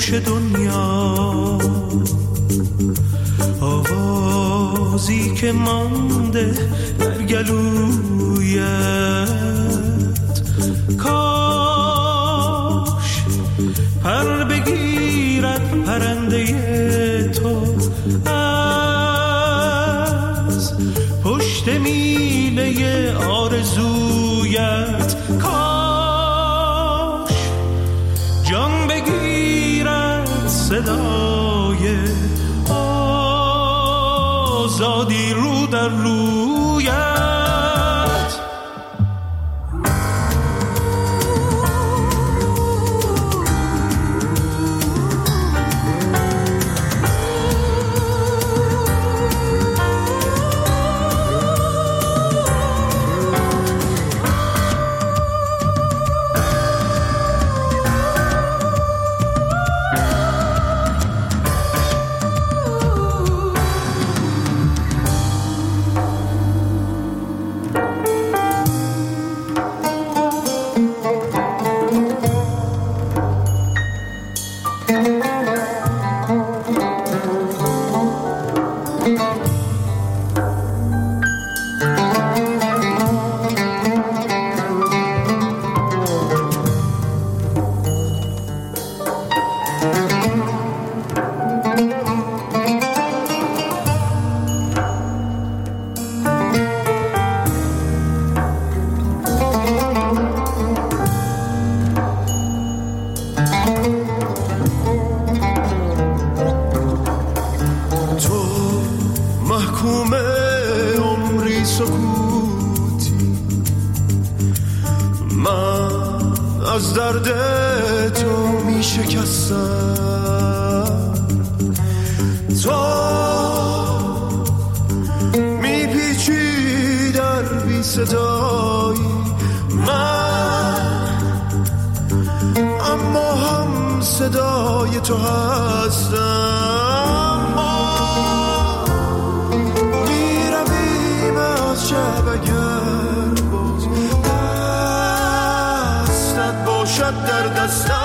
گوش دنیا، آوازی که مانده در گلویت. کاش پر بگیرد پرنده تو از پشت میله آرزویت. کاش جان بگیرد صدای آزادی رو در رویت. از درد تو می شکستم، تو می پیچی در بی صدایی من، اما هم صدای تو هستم. ما می رویم از شب اگر باز دستت باشد در دستم.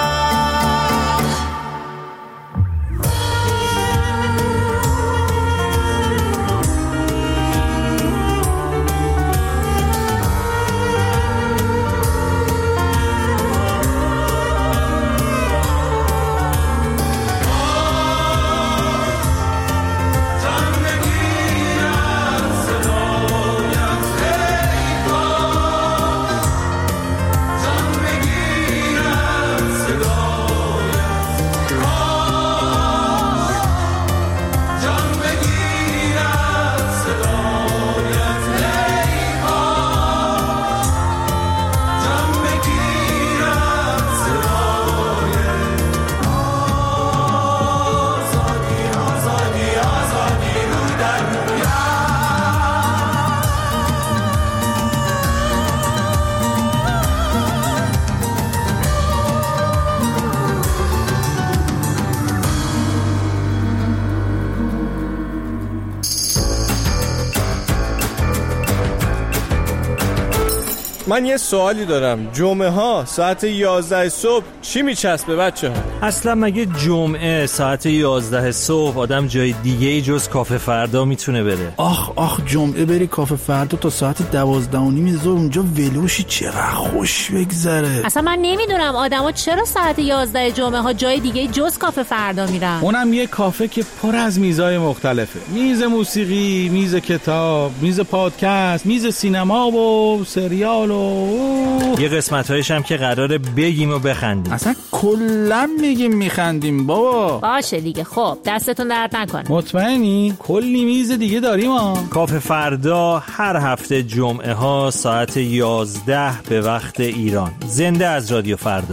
من یه سوالی دارم، جمعه ها ساعت 11 صبح چی میچسبه بچه ها؟ اصلا مگه جمعه ساعت 11 صبح آدم جای دیگه ای جز کافه فردا میتونه بره؟ آخ جمعه بری کافه فردا تا ساعت 12:30 ظهر اونجا ولوشی، چقدر خوش بگذره. اصلا من نمیدونم آدما چرا ساعت 11 جمعه ها جای دیگه جز کافه فردا میرن. اونم یه کافه که پر از میزای مختلفه، میز موسیقی، میز کتاب، میز پادکست، میز سینما و سریال و یه قسمت‌هایش هم که قراره بگیم و بخندیم. اصلا کلا میگیم میخندیم بابا. باشه دیگه، خب دستتون درد نکنه. مطمئنی؟ کلی میز دیگه داریم ها. کافه فردا هر هفته جمعه ها ساعت 11 به وقت ایران. زنده از رادیو فردا.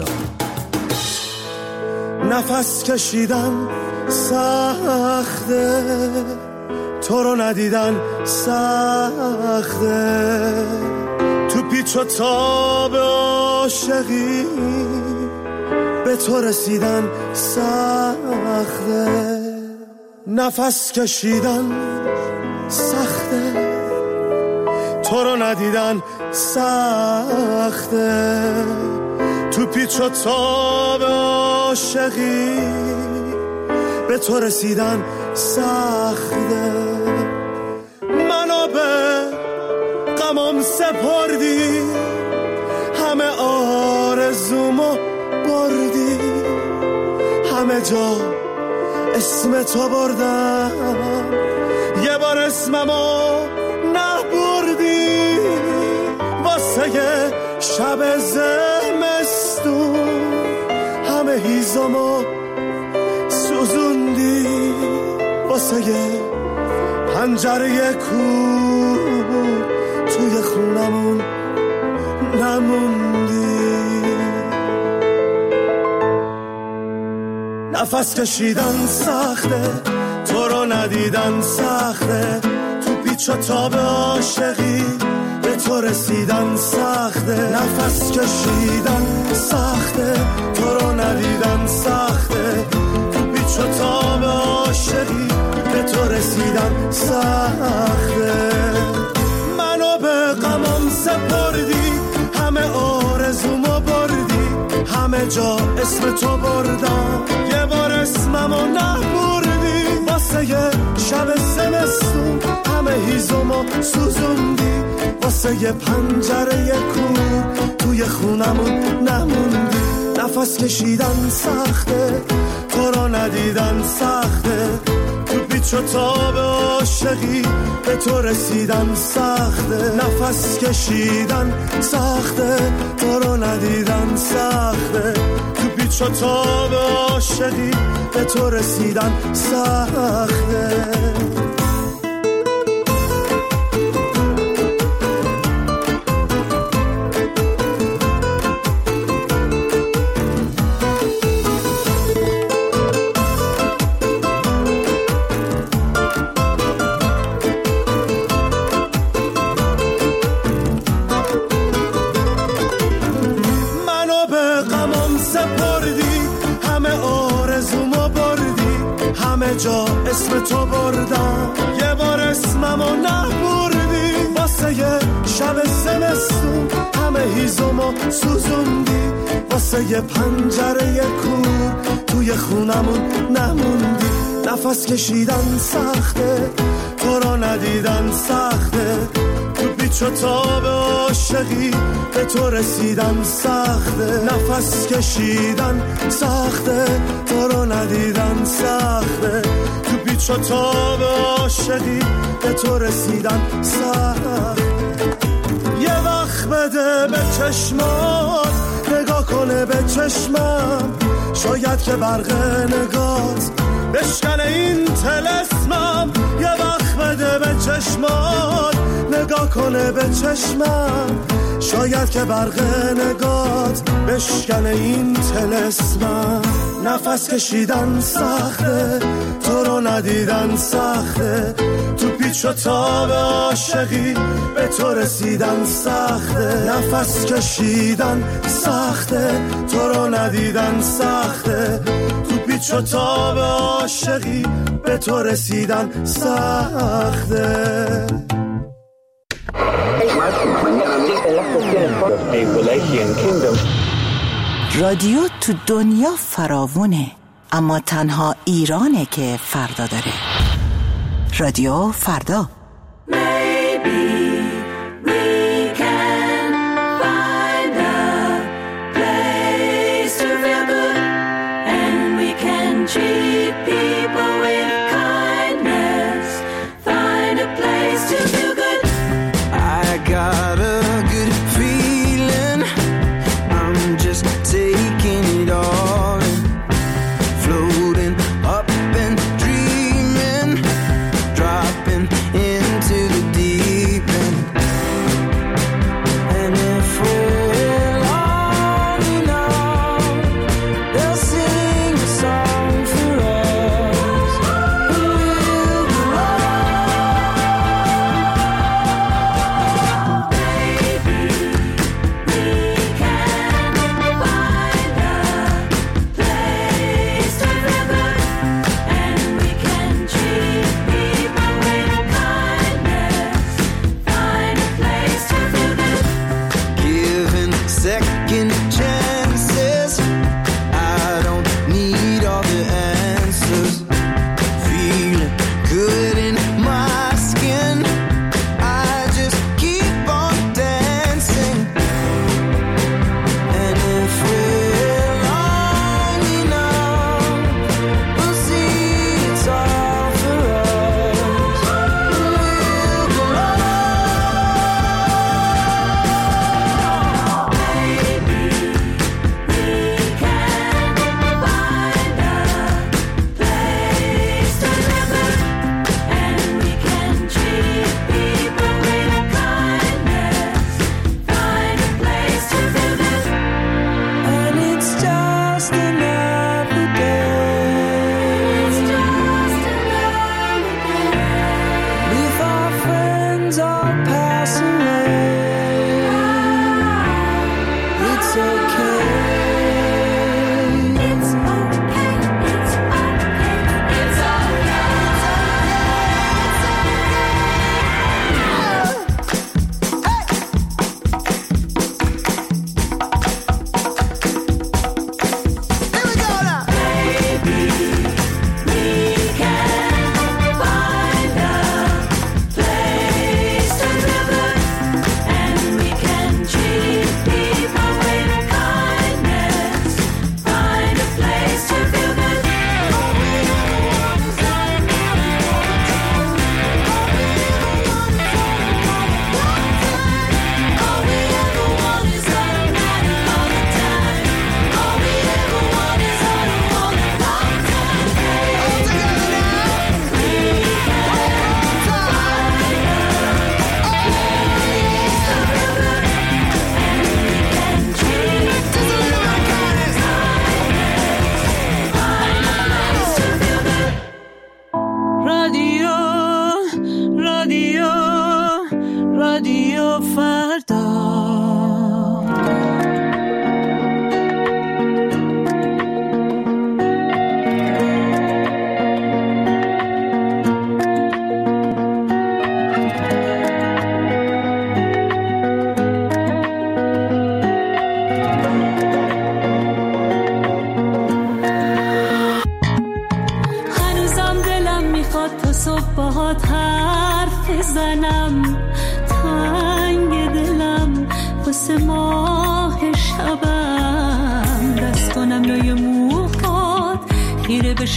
نفس کشیدن سخته، تو رو ندیدن سخته، تو پیچ و تاب عاشقی به تو رسیدن سخته. نفس کشیدن سخته، تو رو ندیدن سخته، تو پیچ و تاب عاشقی به تو رسیدن سخته. منو به غمم سپردی، همه آرزومو بردی، همه جا اسم تو بردم، یه بار اسممو نبردی. واسه یه شب زمستون همه هیزمو سوزوندی، واسه یه پنجره کور توی خونمون نموندی. نفس کشیدن سخته، تو رو ندیدن سخته، تو پیچ و تاب عاشقی به تو رسیدن سخته. نفس کشیدن سخته، تو رو ندیدن سخته، تو پیچ و تاب عاشقی به تو رسیدن سخته. منو به غمم سپردی، همه آرزومو بردی، همه جا اسم تو بردم، یه بار اسممو نبردی. واسه یه شب زمستون همه هیزمو سوزوندی، واسه یه پنجره کور توی خونمون نموندی. نفس کشیدن سخته، تو رو ندیدن سخته، تو پیچ و تاب عاشقی به تو رسیدن سخته. نفس کشیدن سخته، تو رو ندیدن سخته، تو پیچ و تاب عاشقی به تو رسیدن سخته. جا اسم تو بردم، یه بار اسممو نبردی. واسه یه شب زمستون همه هیزمو سوزوندی، واسه یه پنجره کور توی خونمون نموندی. نفس کشیدن سخته، تو رو ندیدن سخته، تو پیچ و تاب عاشقی به تو رسیدن سخته. نفس کشیدن سخته، تو رو ندیدن سخته، تو پیچ و تاب عاشقی به تو رسیدن سخته. یه وقت بده به چشمات، نگاه کنه به چشمم، شاید که برق نگات بشکنه این طلسمم. یه وقت بده به چشمات، نگاه کنه به چشمم، شاید که برق نگات بشکنه این طلسمم. نفس کشیدن سخته، تو رو ندیدن سخته، تو پیچ و تاب عاشقی به تو رسیدن سخته. نفس کشیدن سخته، تو رو ندیدن سخته، تو پیچ و تاب عاشقی به تو رسیدن سخته. رادیو تو دنیا فراوونه، اما تنها ایرانه که فردا داره. رادیو فردا. Into the deep end.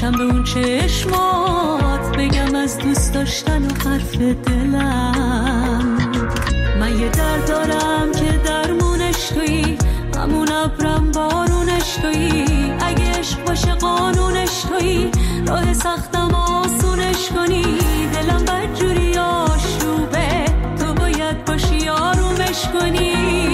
برگردم به اون چشمات، بگم از دوست داشتن و حرف دلم. من یه درد دارم که درمونش تویی، همون ابرم بارونش تویی. اگه عشق باشه قانونش تویی، راه سختم آسونش کنی. دلم بدجوری آشوبه، تو باید باشی آرومش کنی.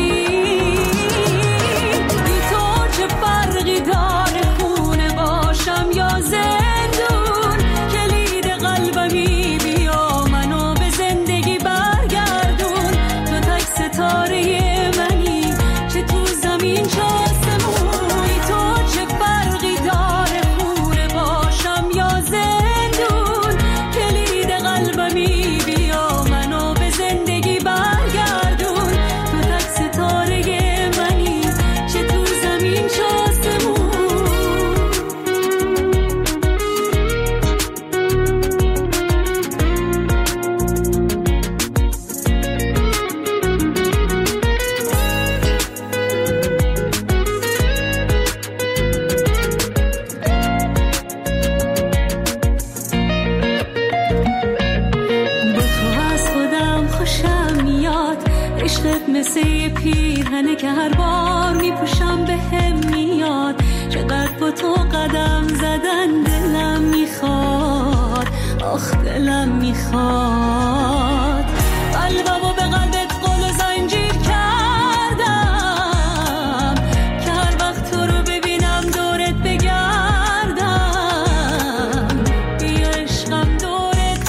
بی تو چه فرقی داره خونه باشم یا زندون؟ کلید قلبمی بیا منو به زندگی برگردون. تو تک ستاره منی، چه تو زمین چه آسمون. بی تو چه فرقی داره خونه باشم یا زندون؟ کلید قلبمی بیا منو به زندگی برگردون. تو تک ستاره منی، چه تو زمین چه آسمون. عشقت مثل یه پیرهنه که هر بار میپوشم به هم میاد. چقدر با تو قدم زدن دلم میخواد، آخ دلم میخواد. قلبمو به قلبت قل و زنجیر کردم که هر وقت تو رو ببینم دورت بگردم. بیا عشقم دورت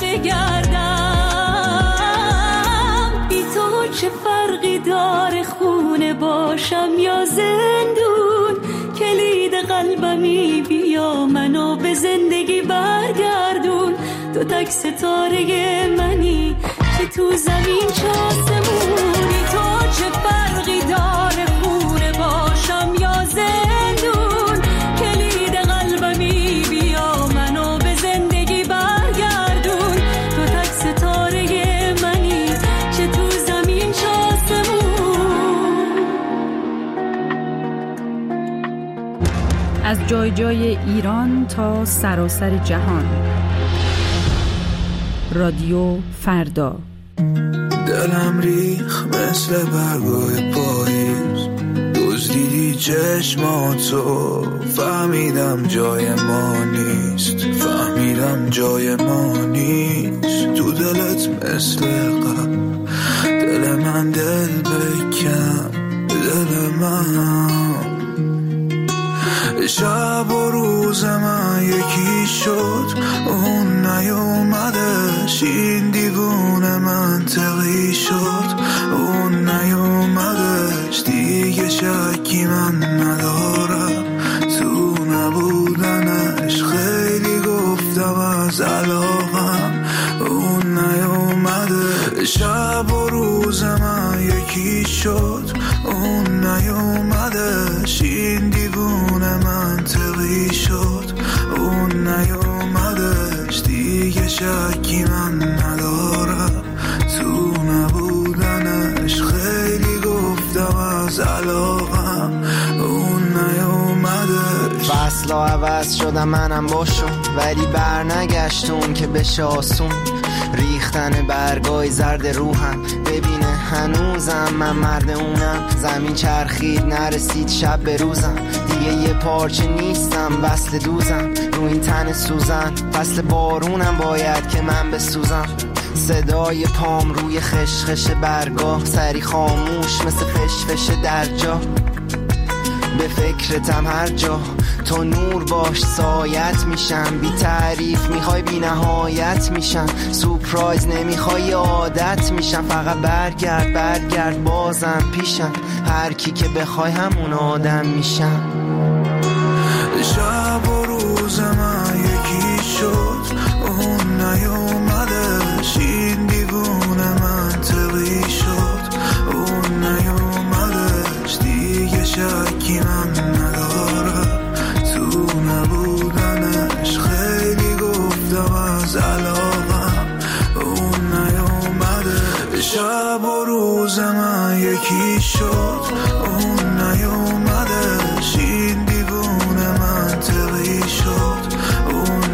بگردم. بی تو چه فرقی داره خونه باشم یا زندون؟ کلید قلبمی بیا منو به زندگی برگردون. تو تک ستاره منی، چه تو زمین چه آسمون. بی تو چه فرقی داره خونه باشم یا زندون؟ کلید قلبمی بیا منو به زندگی برگردون. تو تک ستاره منی، چه تو زمین چه آسمون. از جای جای ایران تا سراسر جهان، رادیو فردا. دلم ریخ مثل برگای پاییز، دزدیدی چشماتو، فهمیدم جای ما نیست، فهمیدم جای ما نیست. تو دلت مثل قلب، دل من دل بکن، دل من. شب و روز من یکی شد، اون نیومدش. این دیوونه منطقی شد، اون نیومدش. دیگه شکی من ندارم تو نبودنش. خیلی گفتم از علاقم، اون نیومده. شب و روز من یکی شد، اون نیومدش. این دیوونه منطقی شد، اون نیومدش. دیگه شکی من ندارم تو نبودنش. خیلی گفتم از علاقم، اون نیومدش. فصلا عوض شدم منم باشم، ولی بر نگشتون که بشه آسون. ریختن برگای زرد روحم، ببینه هنوزم من مرد اونم. زمین چرخید نرسید شب به روزم، دیگه یه پارچه نیستم وصل دوزم. رو این تن سوزن فصل بارونم، باید که من بسوزم. صدای پام روی خشخش برگاه، سری خاموش مثل فشفش در جا. به فکرتم هر جا، تو نور باش سایت میشم. بی تعریف میخوای بی نهایت میشم. سورپرایز نمیخوای عادت میشم. فقط برگرد برگرد بازم پیشم. هر کی که بخوای همون آدم میشم. شب و روز من یکی شد، اون نیومدش. این دیوونه منطقی شد، اون نیومدش. دیگه شکی من ندارم تو نبودنش. خیلی گفتم از علاقم، اون نیومده. شب و روز من یکی شد، اون نیومدش. این دیوونه منطقی شد، اون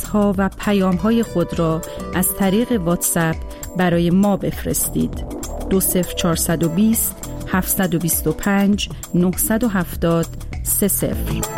ها و پیام های خود را از طریق واتساپ برای ما بفرستید. 20420 725 970 30.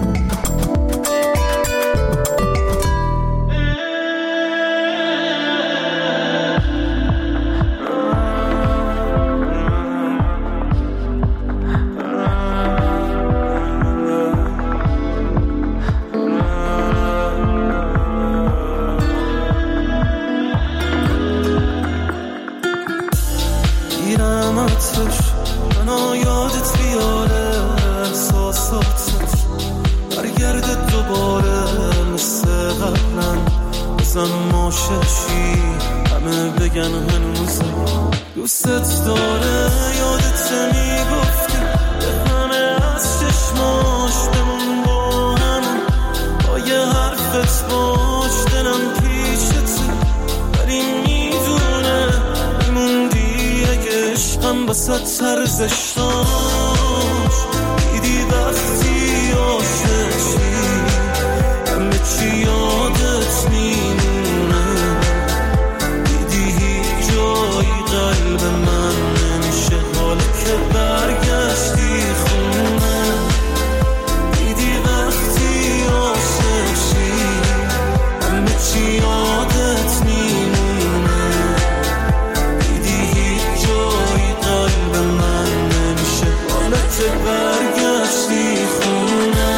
دوست داره یادت میگفتی به همه از چشماش بمون با همون با یه حرفت باش دلم پیشته ولی میدونه میموندی اگه عشقم بسات ارزش داشت دیدی وقتی عاشق شی همه چی یادت میمونه دیدی هیچ جایی قلب من نمیشه حالا که برگشتی خونه دیدی وقتی عاشق شی همه چی یادت میمونه دیدی هیچ جایی قلب من نمیشه حالا که برگشتی خونه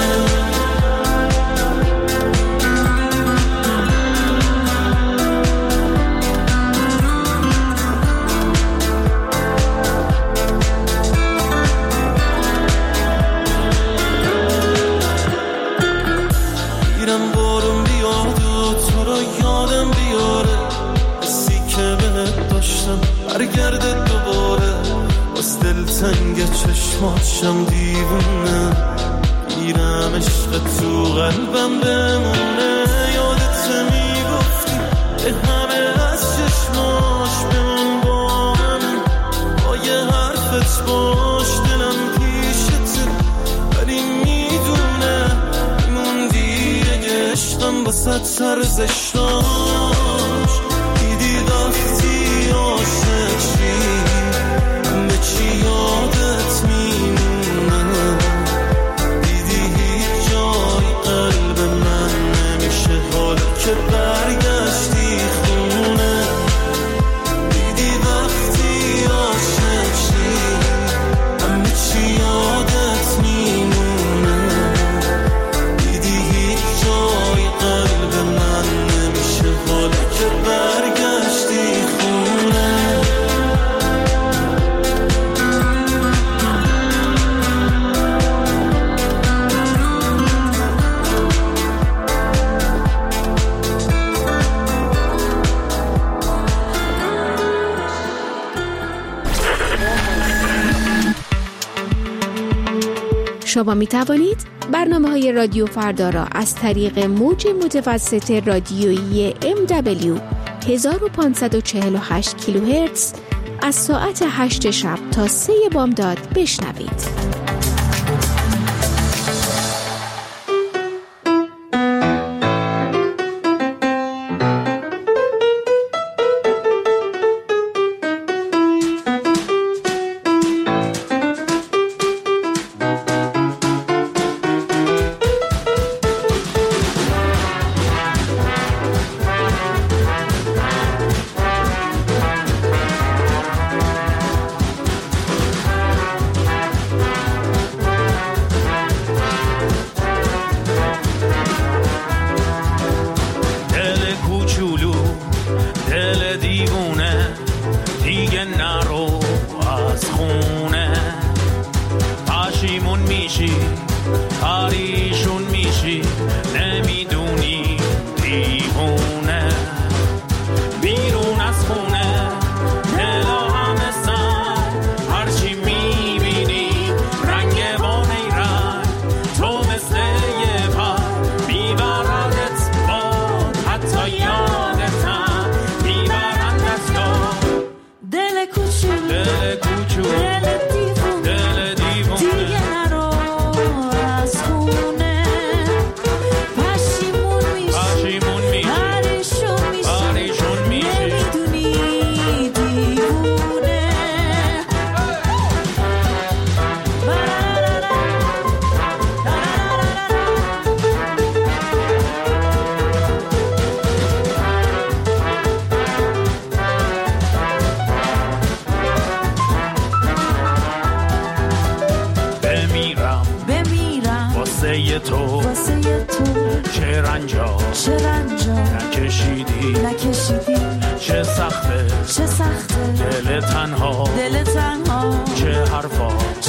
برگرده دوباره باز دلتنگ چشماتشم دیوونه گیرم عشق تو قلبم بمونه یادت میگفتی به همه از چشماش بمون با همون با یه حرفت باش دلم پیشته ولی میدونه میموندی اگه عشقم بسات ارزش داشت دیدی وقتی عاشق شی همه چی یادت میمونه دیدی هیچ جای قلب من نمیشه حالا که برگشتی خونه دیدی وقتی عاشق شی همه چی یادت میمونه دیدی هیچ جای قلب من نمیشه حالا که برگشتی خونه شما می توانید برنامه‌های رادیو فردا را از طریق موج متوسط رادیویی MW 1548 کیلوهرتز از ساعت 8 شب تا 3 بامداد بشنوید. دیگه نرو از خونه رنجا نکشیدی چه سخته دل تنها چه حرفا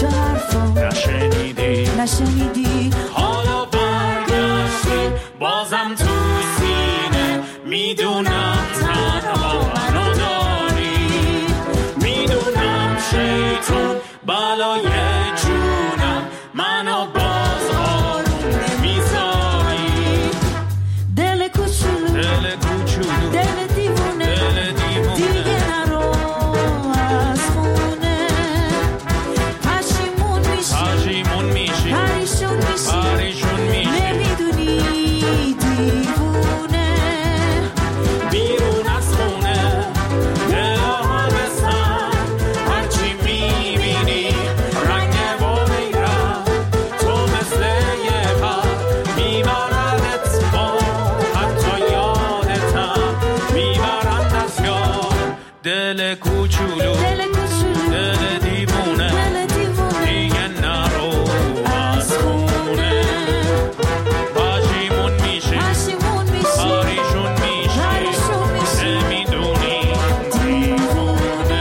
نشنیدی حالا برگشتی بازم تو سینه میدونم تنها منو داری میدونم شیطون بالای جونم منو باز آروم نمیذاری دل کوچولو دل دیوونه دیگه نرو از خونه پشیمون میشی پریشون میشی نمیدونی دیوونه بیرون از خونه دل ها بسن هرچی میبینی رنگ و میرم تو مثل یه پر میبردت با حتی یادتم میبرند از یاد دل کوچولو دل دیوونه دیگه نرو از خونه پشیمون میشی پریشون میشی نمیدونی دیوونه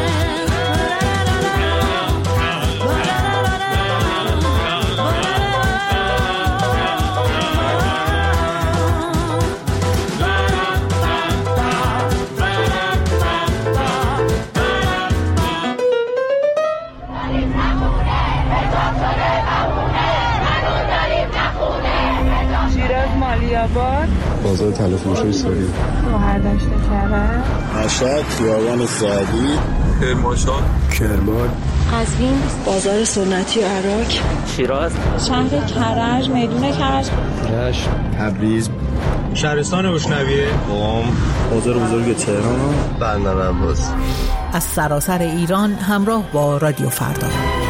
شیراز مالیاباد بازار تلفروشی ساری گوهر داشته کرد مشهد خیابان سعدی کرمانشاه کرمان قزوین بازار سنتی عراق شیراز شهر کرج میدون کرج رشت تبریز شهرستان اشنویه قم بازار بزرگ تهران بندر عباس از سراسر ایران همراه با رادیو فردا.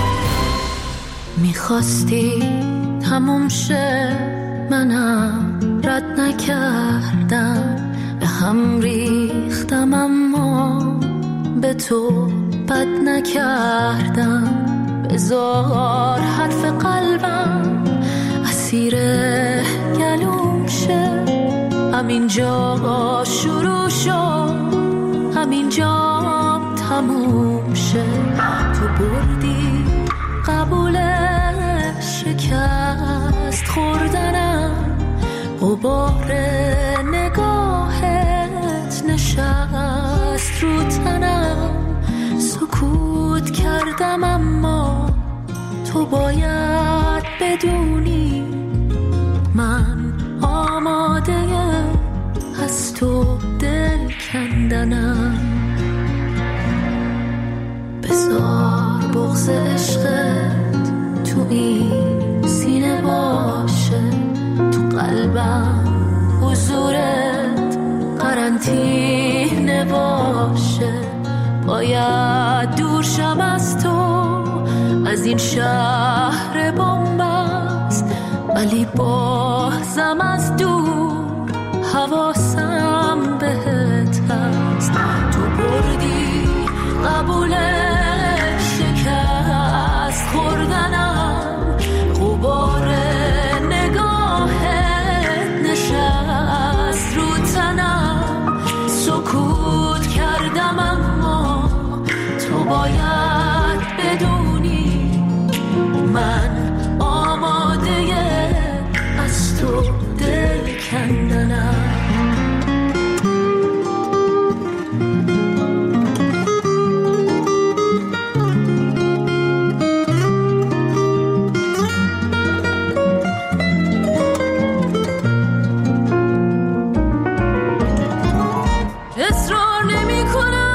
میخواستی تموم شه منم رد نکردم به هم ریختم اما به تو بد نکردم بذار حرف قلبم اسیر گلوم شه همینجا شروع شد همینجا تموم شه تو بردی قبول شکست خوردنم غبار نگاهت نشست رو تنم سکوت کردم اما تو باید بدونی من آماده از تو دل کندنم بذار بغض عشقت تو این سینه باشه تو قلبم حضورت قرنطینه باشه باید دور شم از تو از این شهر بنبست ولی بازم از دور حواسم بهت هست تو بردی قبول شکست خوردنم غبار نگاهت نشست رو تنم سکوت کردم اما تو باید بدونی من آماده از تو دل کندنم اصرار نمی کنم